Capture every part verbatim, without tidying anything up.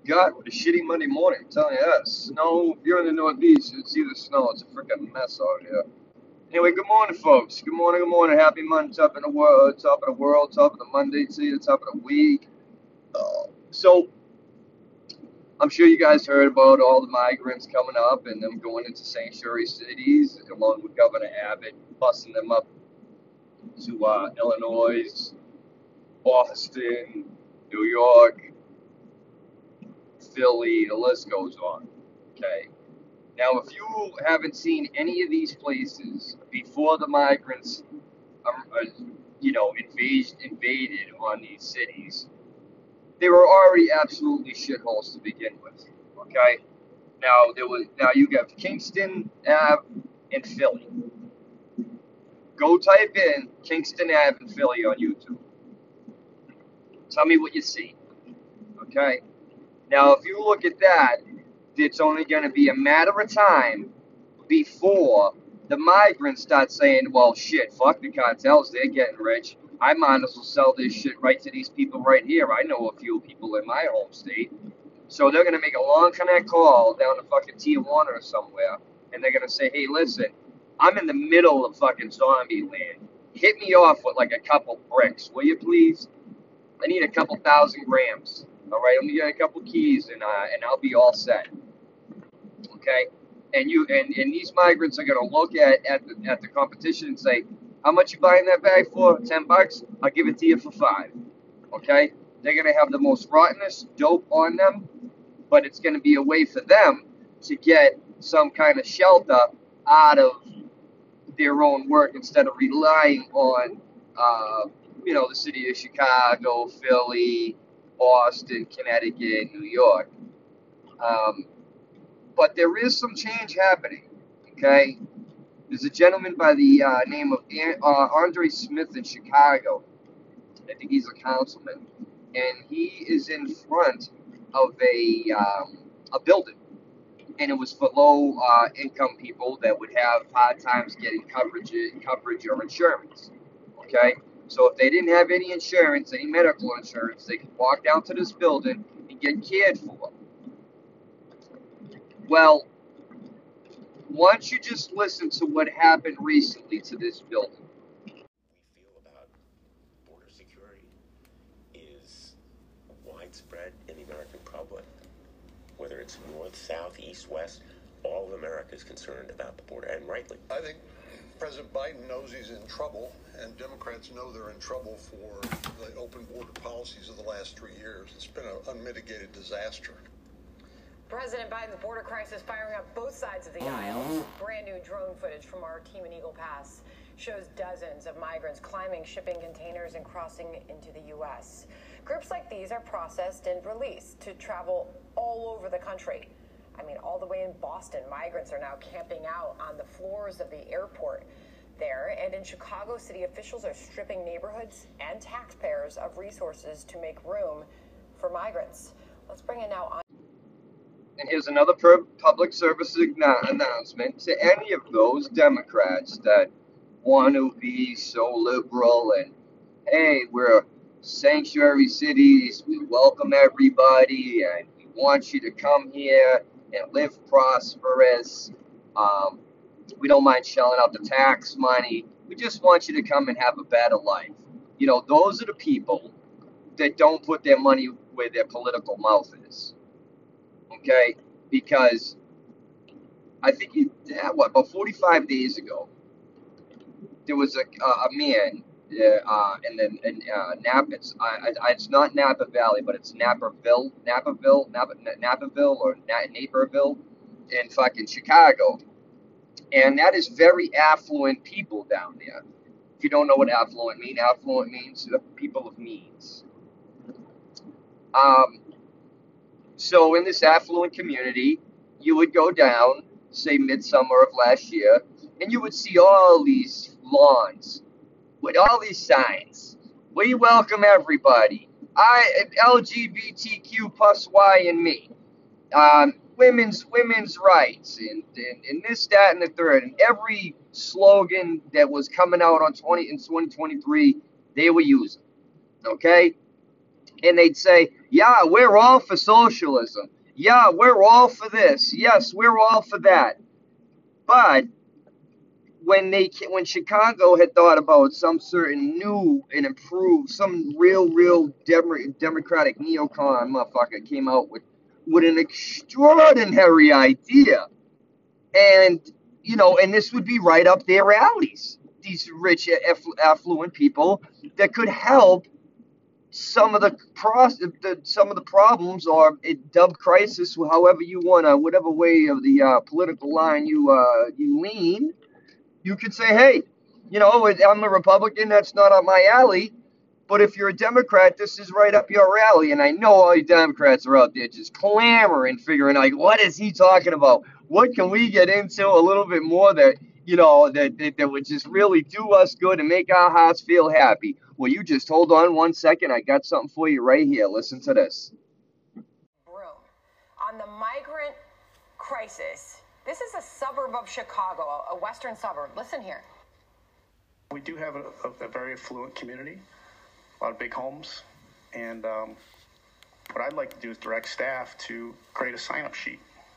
God, what a shitty Monday morning. I'm telling you that. Snow, if you're in the Northeast, you'd see the snow. It's a freaking mess out here. Anyway, good morning, folks. Good morning, good morning. Happy Monday, top of the world, top of the world, top of the Monday to you, top of the week. Uh, so, I'm sure you guys heard about all the migrants coming up and them going into sanctuary cities, along with Governor Abbott, busing them up to uh, Illinois, Boston, New York, Philly, the list goes on. Okay. Now, if you haven't seen any of these places before the migrants, um, uh, you know, invaded, invaded on these cities, they were already absolutely shitholes to begin with. Okay. Now there was now you have Kingston Ave and Philly. Go type in Kingston Ave and Philly on YouTube. Tell me what you see. Okay. Now, if you look at that, it's only going to be a matter of time before the migrants start saying, well, shit, fuck the cartels, they're getting rich. I might as well sell this shit right to these people right here. I know a few people in my home state. So they're going to make a long connect call down to fucking Tijuana or somewhere, and they're going to say, hey, listen, I'm in the middle of fucking zombie land. Hit me off with like a couple bricks, will you please? I need a couple thousand grams. All right, let me get a couple keys, and uh, and I'll be all set. Okay, and you and, and these migrants are gonna look at at the, at the competition and say, how much you buying that bag for? Ten bucks? I'll give it to you for five. Okay, they're gonna have the most rottenest dope on them, but it's gonna be a way for them to get some kind of shelter out of their own work instead of relying on, uh, you know, the city of Chicago, Philly, Boston, Connecticut, New York. Um, but there is some change happening, okay? There's a gentleman by the uh, name of uh, Andre Smith in Chicago. I think he's a councilman. And he is in front of a, um, a building. And it was for low uh, income people that would have hard times getting coverage, coverage or insurance, okay? So if they didn't have any insurance, any medical insurance, they could walk down to this building and get cared for. Well, once you just listen to what happened recently to this building. We feel about border security is widespread in the American public. Whether it's north, south, east, west, all of America is concerned about the border, and rightly. I think President Biden knows he's in trouble, and Democrats know they're in trouble for the open border policies of the last three years. It's been an unmitigated disaster. President Biden's border crisis firing up both sides of the aisle. Brand new drone footage from our team in Eagle Pass shows dozens of migrants climbing shipping containers and crossing into the U S. Groups like these are processed and released to travel all over the country. I mean, all the way in Boston, migrants are now camping out on the floors of the airport there. And in Chicago, city officials are stripping neighborhoods and taxpayers of resources to make room for migrants. Let's bring it now on. And here's another public service announcement to any of those Democrats that want to be so liberal and, hey, we're sanctuary cities, we welcome everybody, and we want you to come here and live prosperous. Um, we don't mind shelling out the tax money. We just want you to come and have a better life. You know, those are the people that don't put their money where their political mouth is. Okay? Because I think, it, what, about forty-five days ago, there was a, a man uh, in the in, uh, Napa. It's, uh, it's not Napa Valley, but it's Naperville, Napperville, Napa, Naperville, or Naperville in fucking Chicago. And that is very affluent people down there. If you don't know what affluent means, affluent means the people of means. Um, so in this affluent community, you would go down, say midsummer of last year, and you would see all these lawns with all these signs. We welcome everybody. I L G B T Q plus Y and me. Um, women's women's rights and, and, and this, that, and the third. And every slogan that was coming out on twenty in twenty twenty-three, they were using. Okay? And they'd say, Yeah, we're all for socialism. Yeah, we're all for this. Yes, we're all for that. But when they when Chicago had thought about some certain new and improved, some real, real dem- democratic neocon motherfucker came out with with an extraordinary idea, and you know, and this would be right up their alleys. These rich, aff- affluent people that could help some of the pros, the, some of the problems, or a dubbed crisis, however you want to, whatever way of the uh, political line you uh, you lean. You could say, hey, you know, I'm a Republican, that's not up my alley. But if you're a Democrat, this is right up your alley. And I know all you Democrats are out there just clamoring, figuring like, what is he talking about? What can we get into a little bit more that, you know, that, that, that would just really do us good and make our hearts feel happy? Well, you just hold on one second. I got something for you right here. Listen to this. Room on the migrant crisis. This is a suburb of Chicago, a western suburb. Listen here. We do have a, a, a very affluent community, a lot of big homes, and um, what I'd like to do is direct staff to create a sign-up sheet.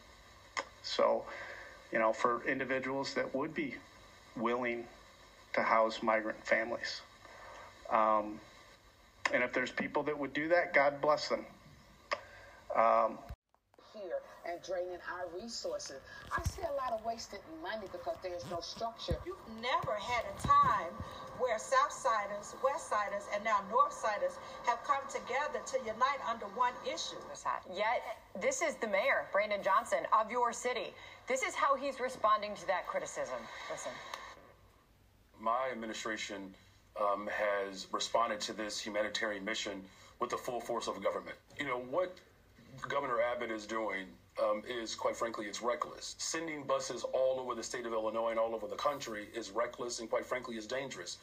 So, you know, for individuals that would be willing to house migrant families. Um, and if there's people that would do that, God bless them. Um, here and draining our resources. I see a lot of wasted money because there's no structure. You've never had a time where Southsiders, Westsiders, and now Northsiders have come together to unite under one issue. Yet, this is the mayor, Brandon Johnson, of your city. This is how he's responding to that criticism. Listen. My administration um, has responded to this humanitarian mission with the full force of government. You know, what Governor Abbott is doing um, is, quite frankly, it's reckless. Sending buses all over the state of Illinois and all over the country is reckless and, quite frankly, is dangerous.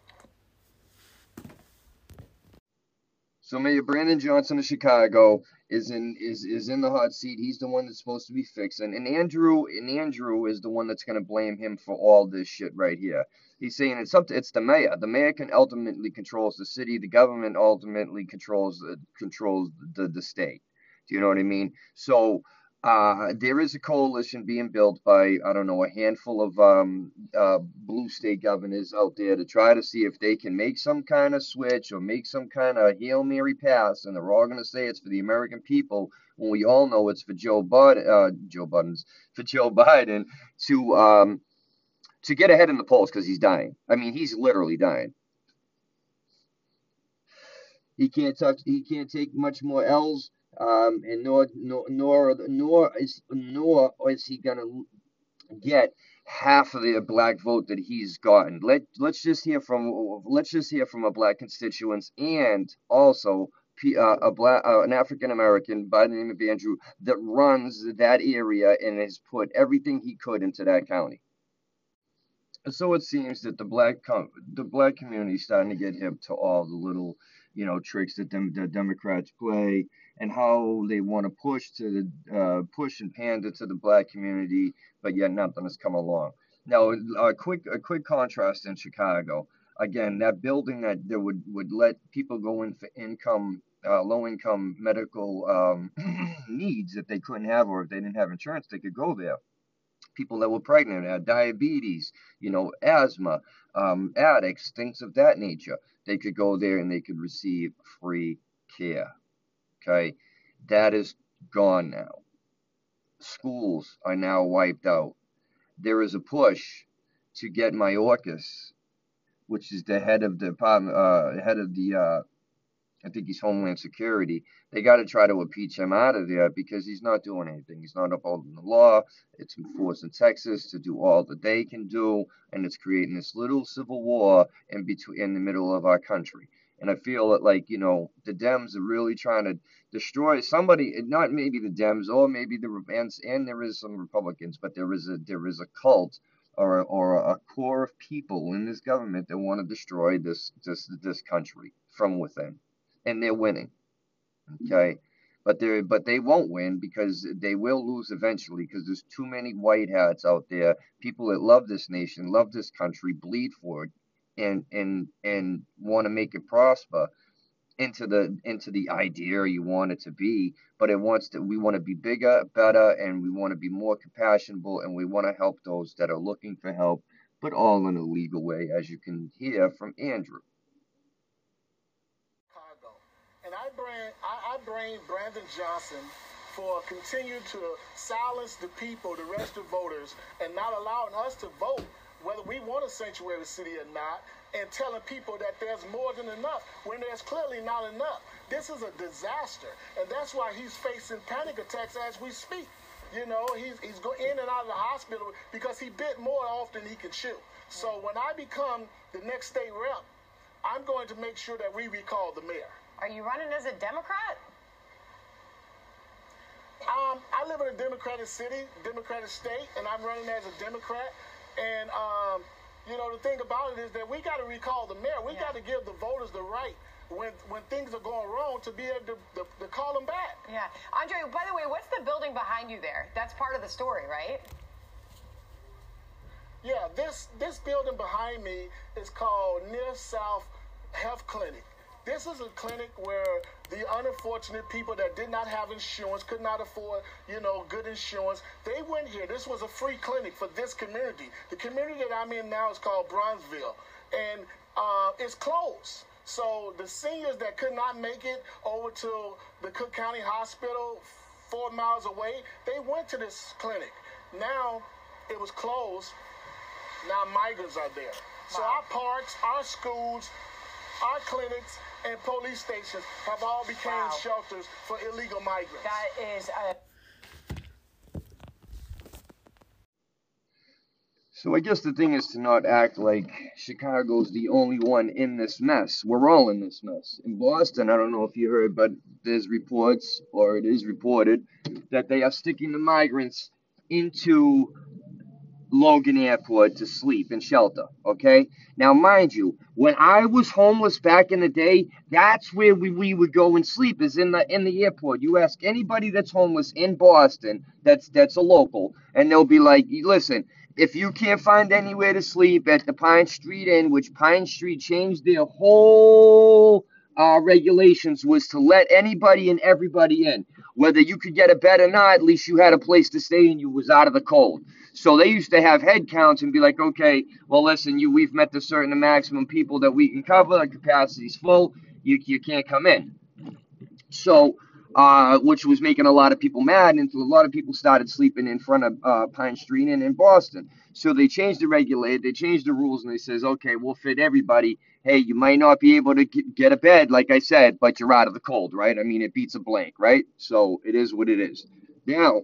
So Mayor Brandon Johnson of Chicago is in is is in the hot seat. He's the one that's supposed to be fixing, and Andrew and Andrew is the one that's going to blame him for all this shit right here. He's saying it's up to it's the mayor. The mayor can ultimately controls the city. The government ultimately controls uh, controls the the state. Do you know what I mean? So uh, there is a coalition being built by, I don't know, a handful of um, uh, blue state governors out there to try to see if they can make some kind of switch or make some kind of Hail Mary pass. And they're all going to say it's for the American people when we all know it's for Joe Bud, uh, Joe Buttons, for Joe Biden to um, to get ahead in the polls because he's dying. I mean, he's literally dying. He can't touch. He can't take much more L's. Um, and nor nor nor nor is nor is he gonna get half of the black vote that he's gotten. Let let's just hear from let's just hear from a black constituents and also uh, a black uh, an African American by the name of Andrew that runs that area and has put everything he could into that county. So it seems that the black com- the black community is starting to get hip to all the little, you know, tricks that them the Democrats play and how they want to push to the uh, push and pander to the black community, but yet nothing has come along. Now, a quick a quick contrast in Chicago. Again, that building that, that would, would let people go in for income, uh, low income medical um, needs that they couldn't have, or if they didn't have insurance, they could go there. People that were pregnant, had diabetes, you know, asthma, um, addicts, things of that nature. They could go there and they could receive free care. Okay, that is gone now. Schools are now wiped out. There is a push to get Mayorkas, which is the head of the department, uh, head of the, uh, I think he's Homeland Security. They got to try to impeach him out of there because he's not doing anything. He's not upholding the law. It's forcing Texas to do all that they can do, and it's creating this little civil war in between, in the middle of our country. And I feel that, like, you know, the Dems are really trying to destroy somebody, not maybe the Dems or maybe the and, and there is some Republicans, but there is a there is a cult or or a core of people in this government that want to destroy this this this country from within, and they're winning. Okay, but they but they won't win because they will lose eventually because there's too many white hats out there, people that love this nation, love this country, bleed for it, and and and want to make it prosper, into the into the idea you want it to be, but it wants to. We want to be bigger, better, and we want to be more compassionable, and we want to help those that are looking for help, but all in a legal way, as you can hear from Andrew. And I blame I, I blame Brandon Johnson for continuing to silence the people, the rest of voters, and not allowing us to vote whether we want a sanctuary city or not, and telling people that there's more than enough when there's clearly not enough. This is a disaster, and that's why he's facing panic attacks as we speak. You know, he's, he's going in and out of the hospital because he bit more off than he could chew. So when I become the next state rep, I'm going to make sure that we recall the mayor. Are you running as a Democrat? Um, I live in a Democratic city, Democratic state, and I'm running as a Democrat. And, um, you know, the thing about it is that we got to recall the mayor. We yeah. got to give the voters the right when when things are going wrong to be able to, to, to call them back. Yeah. Andre, by the way, what's the building behind you there? That's part of the story, right? Yeah, this, this building behind me is called Near South Health Clinic. This is a clinic where the unfortunate people that did not have insurance, could not afford, you know, good insurance, they went here. This was a free clinic for this community. The community that I'm in now is called Bronzeville, and uh, it's closed. So the seniors that could not make it over to the Cook County Hospital four miles away, they went to this clinic. Now it was closed. Now migrants are there. So Wow. our parks, our schools, our clinics, and police stations have all become Wow. shelters for illegal migrants. That is a... So I guess the thing is to not act like Chicago's the only one in this mess. We're all in this mess. In Boston, I don't know if you heard, but there's reports, or it is reported, that they are sticking the migrants into Logan Airport to sleep and shelter, okay? Now, mind you, when I was homeless back in the day, that's where we, we would go and sleep, is in the in the airport. You ask anybody that's homeless in Boston, that's that's a local, and they'll be like, listen, if you can't find anywhere to sleep at the Pine Street Inn, which Pine Street changed their whole uh, regulations, was to let anybody and everybody in. Whether you could get a bed or not, at least you had a place to stay and you was out of the cold. So they used to have head counts and be like, okay, well, listen, you we've met the certain maximum people that we can cover. The capacity's full. You, you can't come in. So, uh, which was making a lot of people mad, and a lot of people started sleeping in front of uh, Pine Street Inn in Boston. So they changed the regulator, they changed the rules, and they says, okay, we'll fit everybody. Hey, you might not be able to get a bed, like I said, but you're out of the cold, right? I mean, it beats a blank, right? So it is what it is. Now,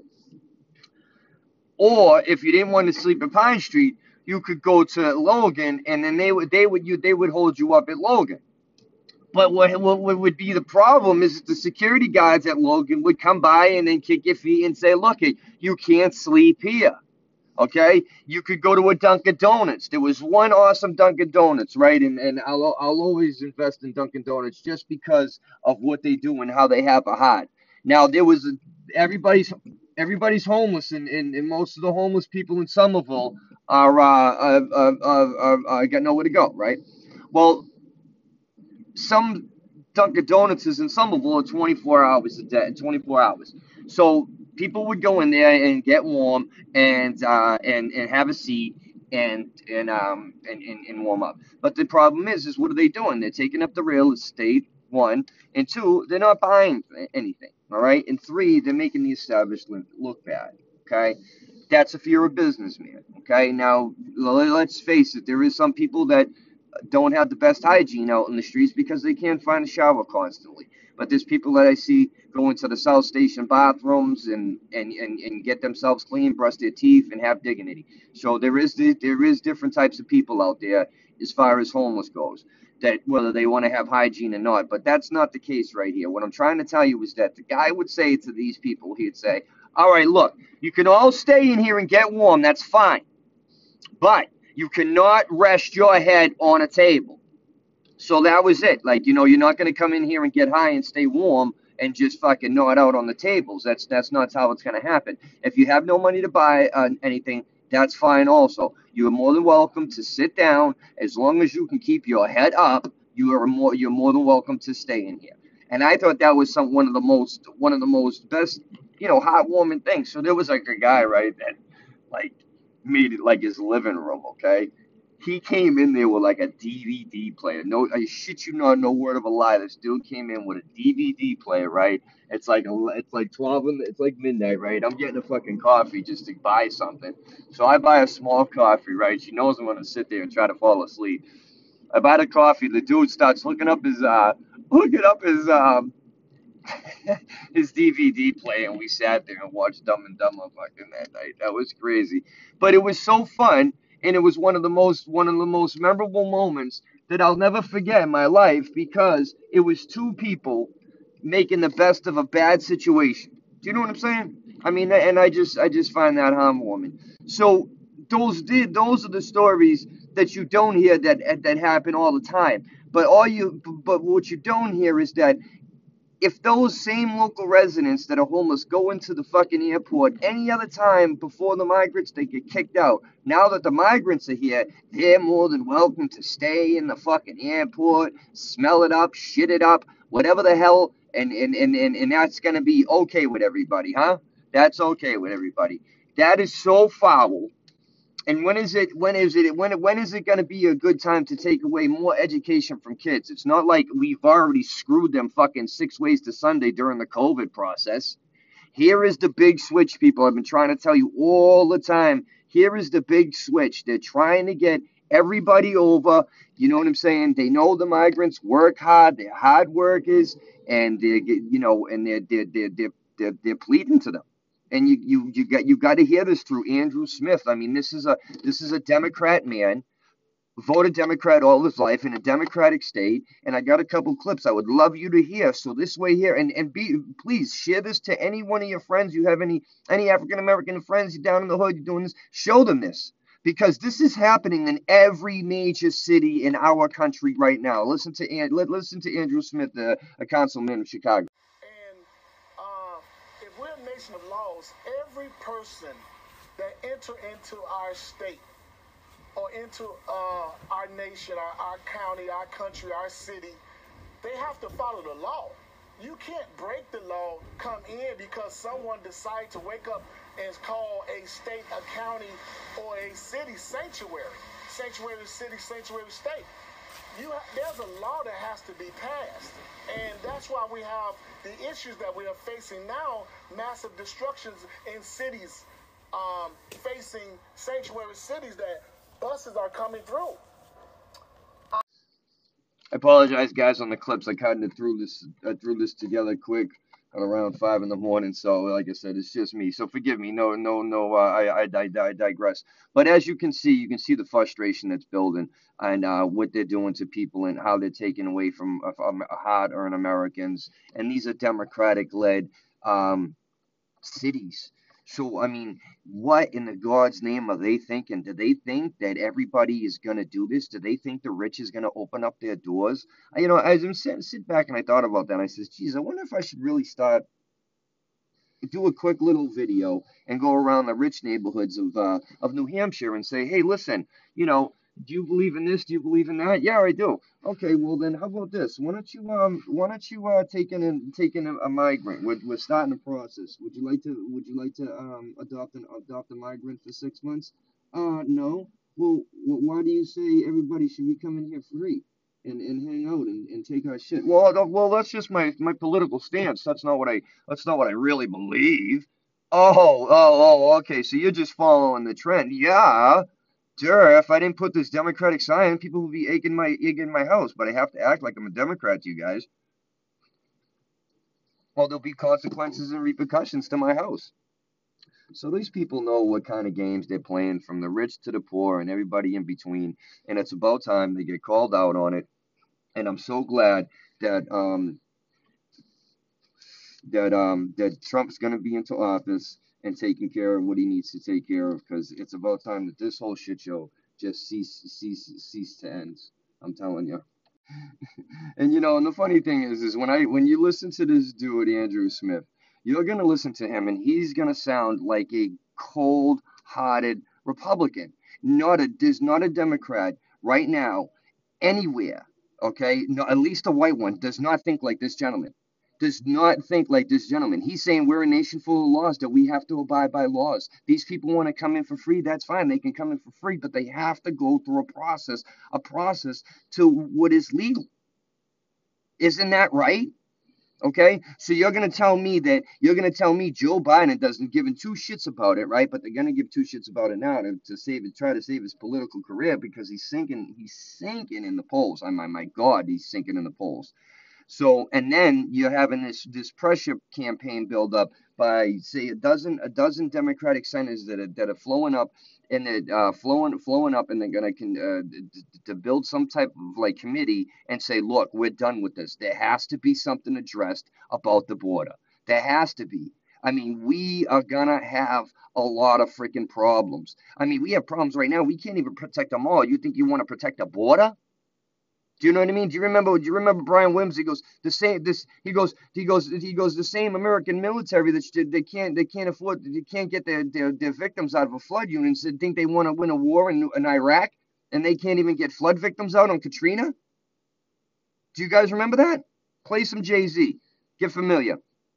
or if you didn't want to sleep at Pine Street, you could go to Logan, and then they would they would you they would hold you up at Logan. But what, what would be the problem is that the security guards at Logan would come by and then kick your feet and say, look, you can't sleep here. Okay? You could go to a Dunkin' Donuts. There was one awesome Dunkin' Donuts, right? And and I'll, I'll always invest in Dunkin' Donuts just because of what they do and how they have a heart. Now, there was a, everybody's everybody's homeless, and, and, and most of the homeless people in Somerville are uh, uh, uh, uh, uh, got nowhere to go, right? Well, some Dunkin' Donuts in Somerville are twenty-four hours a day, twenty-four hours. So people would go in there and get warm and uh, and and have a seat and and um and, and, and warm up. But the problem is, is what are they doing? They're taking up the real estate. One and two, they're not buying anything. All right, and three, they're making the establishment look bad. Okay, that's if you're a businessman. Okay, now let's face it, there is some people that don't have the best hygiene out in the streets because they can't find a shower constantly. But there's people that I see go into the South Station bathrooms and, and, and, and get themselves clean, brush their teeth, and have dignity. So there is the, there is different types of people out there as far as homeless goes, that whether they want to have hygiene or not. But that's not the case right here. What I'm trying to tell you is that the guy would say to these people, he'd say, all right, look, you can all stay in here and get warm. That's fine. But you cannot rest your head on a table. So that was it. Like, you know, you're not going to come in here and get high and stay warm and just fucking nod out on the tables. That's that's not how it's going to happen. If you have no money to buy uh, anything, that's fine also. You are more than welcome to sit down as long as you can keep your head up You are more you're more than welcome to stay in here. And I thought that was some one of the most one of the most best, you know, heartwarming things. So there was like a guy, right, that like made it like his living room, okay? He came in there with like a D V D player. No, I shit you not, no word of a lie. This dude came in with a D V D player, right? It's like a, it's like twelve, in the, it's like midnight, right? I'm getting a fucking coffee just to buy something. So I buy a small coffee, right? She knows I'm gonna sit there and try to fall asleep. I buy the coffee. The dude starts hooking up his, uh, hooking up his, um, his D V D player, and we sat there and watched Dumb and Dumber fucking that night. That was crazy, but it was so fun, and it was one of the most one of the most memorable moments that I'll never forget in my life because it was two people making the best of a bad situation. Do you know what I'm saying? I mean, and I just I just find that heartwarming. So those did those are the stories that you don't hear that that happen all the time. But all you but what you don't hear is that if those same local residents that are homeless go into the fucking airport any other time before the migrants, they get kicked out. Now that the migrants are here, they're more than welcome to stay in the fucking airport, smell it up, shit it up, whatever the hell, and and and and, and that's gonna be okay with everybody, huh? That's okay with everybody. That is so foul. And when is it? When is it? When when is it going to be a good time to take away more education from kids? It's not like we've already screwed them fucking six ways to Sunday during the COVID process. Here is the big switch, people. I've been trying to tell you all the time. Here is the big switch. They're trying to get everybody over. You know what I'm saying? They know the migrants work hard. They're hard workers, and they get you know, and they're they're they're they're they're, they're pleading to them. And you you you got you got to hear this through Andrew Smith. I mean, this is a this is a Democrat man, voted Democrat all his life in a Democratic state. And I got a couple clips I would love you to hear. So this way here, and and be please share this to any one of your friends. You have any any African American friends down in the hood, you're doing this. Show them this because this is happening in every major city in our country right now. Listen to listen to Andrew Smith, the a councilman of Chicago. We're a nation of laws. Every person that enter into our state or into uh, our nation, our, our county, our country, our city, they have to follow the law. You can't break the law, come in because someone decides to wake up and call a state, a county, or a city sanctuary. Sanctuary city, sanctuary state. You ha- there's a law that has to be passed. And that's why we have the issues that we are facing now, massive destructions in cities, um, facing sanctuary cities that buses are coming through. I apologize, guys, on the clips. I kind of threw this, I threw this together quick at around five in the morning. So, like I said, it's just me. So forgive me. No, no, no. Uh, I, I, I, I digress. But as you can see, you can see the frustration that's building and uh, what they're doing to people and how they're taking away from uh, hard-earned Americans. And these are Democratic-led um, cities. So, I mean, what in the God's name are they thinking? Do they think that everybody is going to do this? Do they think the rich is going to open up their doors? I, you know, as I'm sitting sit back and I thought about that, I says, geez, I wonder if I should really start, do a quick little video and go around the rich neighborhoods of uh, of New Hampshire and say, hey, listen, you know, do you believe in this? Do you believe in that? Yeah, I do. Okay, well then, how about this? Why don't you um, why don't you uh, take in and take in a, a migrant? We're, we're starting the process. Would you like to? Would you like to um adopt an adopt a migrant for six months? Uh, no. Well, why do you say everybody should be coming here free and, and hang out and, and take our shit? Well, well, that's just my my political stance. That's not what I that's not what I really believe. Oh, oh, oh, okay. So you're just following the trend. Yeah. Sure, if I didn't put this Democratic sign, people would be egging my egging my house, but I have to act like I'm a Democrat to you guys. Well, there'll be consequences and repercussions to my house. So these people know what kind of games they're playing, from the rich to the poor and everybody in between, and it's about time they get called out on it. And I'm so glad that um that um that Trump's going to be into office and taking care of what he needs to take care of, because it's about time that this whole shit show just cease, cease, cease to end. I'm telling you. And you know, and the funny thing is, is when I when you listen to this dude, Andrew Smith, you're gonna listen to him, and he's gonna sound like a cold-hearted Republican. Not a there's not a Democrat right now anywhere, Okay, no, at least a white one does not think like this gentleman. Does not think like this gentleman. He's saying we're a nation full of laws, that we have to abide by laws. These people want to come in for free. That's fine. They can come in for free, but they have to go through a process, a process to what is legal. Isn't that right? Okay, so you're gonna tell me that you're gonna tell me Joe Biden doesn't give two shits about it, right? But they're gonna give two shits about it now to, to save it, try to save his political career because he's sinking, he's sinking in the polls. I my my God, he's sinking in the polls. So, and then you're having this this pressure campaign build up by say a dozen a dozen Democratic senators that are that are flowing up and that uh, flowing flowing up, and they're gonna can uh, to build some type of like committee and say, look, we're done with this. There has to be something addressed about the border. There has to be. I mean, we are gonna have a lot of freaking problems. I mean, we have problems right now. We can't even protect them all. You think you want to protect the border? Do you know what I mean? Do you remember? Do you remember Brian Williams? He goes the same. This he goes. He goes. He goes. The same American military that they can't. They can't afford. They can't get their their, their victims out of a flood unit. And think they want to win a war in, in Iraq, and they can't even get flood victims out on Katrina. Do you guys remember that? Play some Jay-Z. Get familiar.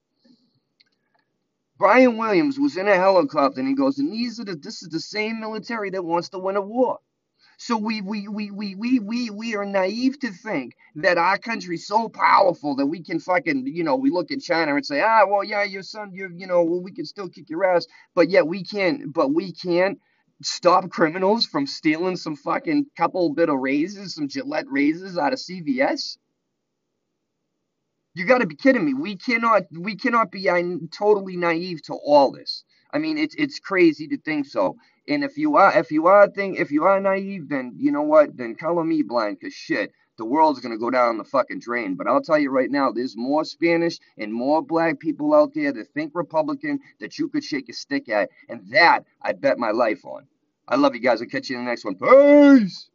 Brian Williams was in a helicopter, and he goes, and these are the. This is the same military that wants to win a war. So we we we we we we we are naive to think that our country's so powerful that we can fucking, you know, we look at China and say, ah, well, yeah, your son, you you know, well, we can still kick your ass, but yet we can't, but we can't stop criminals from stealing some fucking couple bit of razors, some Gillette razors out of C V S. You got to be kidding me. We cannot we cannot be totally naive to all this. I mean, it's it's crazy to think so. And if you are, if you are think, if you are naive, then you know what? Then color me blind, cause shit, the world's gonna go down the fucking drain. But I'll tell you right now, there's more Spanish and more black people out there that think Republican that you could shake a stick at, and that I bet my life on. I love you guys. I'll catch you in the next one. Peace.